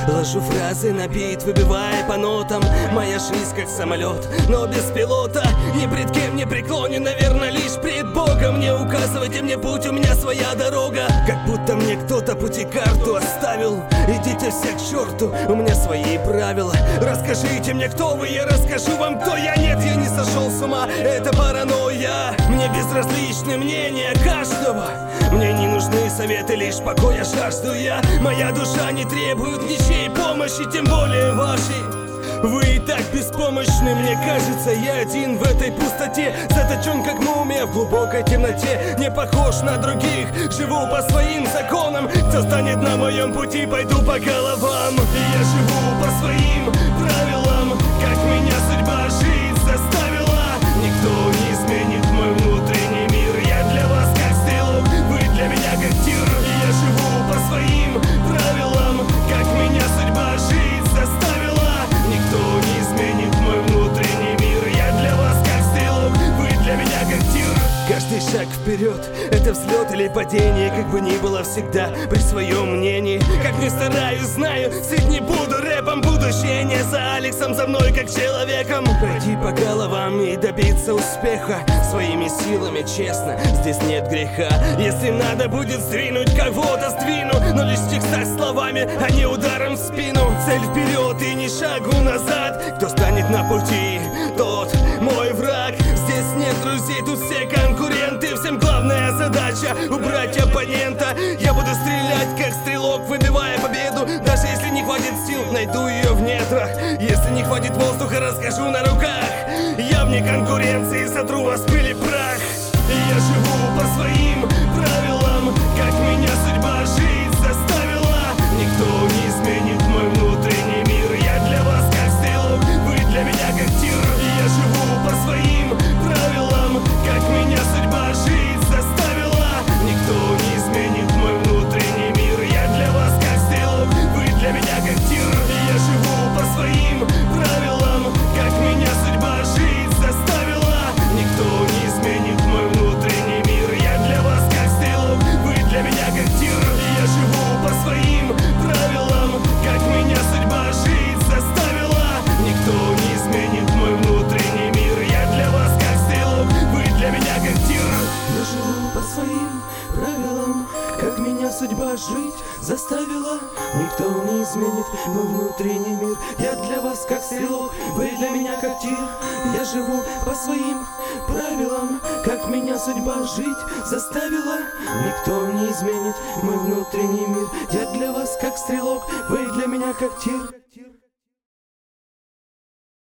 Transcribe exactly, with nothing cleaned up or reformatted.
Ложу фразы на бит, выбивая по нотам. Моя жизнь как самолет, но без пилота. Ни пред кем не преклонен, наверное, лишь пред Богом. Не указывайте мне путь, у меня своя дорога. Как будто мне кто-то пути карту оставил. Идите все к черту, у меня свои правила. Расскажите мне, кто вы, я расскажу вам, кто я. Нет, я не сошел с ума, это паранойя. Мне безразличны мнения каждого. Мне не нужны советы, лишь покоя жажду я. Моя душа не требует ничьей помощи, тем более вашей. Вы и так беспомощны, мне кажется, я один в этой пустоте. Заточен как мумия в глубокой темноте. Не похож на других, живу по своим законам. Кто станет на моем пути, пойду по головам. И я живу по своим правилам, как меня судьба жить заставила. Никто не изменит мой внутренний мир. Я для вас как стрелок, вы для меня как тир. И я живу по своим правилам, как меня судьба жить заставила. Никто не изменит мой внутренний мир. Я для вас как стрелок, вы для меня как тир. Каждый шаг вперед — это взлет или падение. Как бы ни было всегда при своем мнении. Как не стараюсь, знаю, сыть не буду рэпом. Будущее не за Алексом, за мной как человеком. Пройти по головам и добиться успеха своими силами, честно, здесь нет греха. Если надо будет сдвинуть кого-то, сдвину. Но лишь в текстах словами, а не ударом в спину. Цель вперед и ни шагу назад. Кто станет на пути, тот мой враг. Здесь нет друзей, тут все конкуренты. Всем главная задача — убрать оппонента. Я буду стрелять как стрелок, выбивая победу. Даже если не хватит сил, найду ее в нетрах. Если не хватит воздуха, расскажу на руках. Я вне конкуренции, сотру вас в пыль и прах. И я живу по своим правилам, как меня судьба жить заставила. Никто не изменит мой внутренний мир. Я для вас как стрелок, вы для меня как тир. И я живу по своим правилам, как меня судьба жить заставила. Никто не изменит мой внутренний мир. Я для вас как стрелок, вы для меня как тир. И я живу по своим правилам, как меня судьба жить заставила. Никто не изменит мой внутренний мир. Я для вас как стрелок, вы для меня как тир. И я живу по своим правилам, как меня судьба жить заставила. Никто не изменит мой внутренний мир. Я для вас как стрелок, вы для меня как тир. Я живу по своим правилам, как меня судьба жить заставила. Никто не изменит мой внутренний мир. Я для вас как стрелок, вы для меня как тир. Я живу по своим правилам, как меня судьба жить заставила. Никто не изменит мой внутренний мир. Я для вас как стрелок, вы для меня как тир.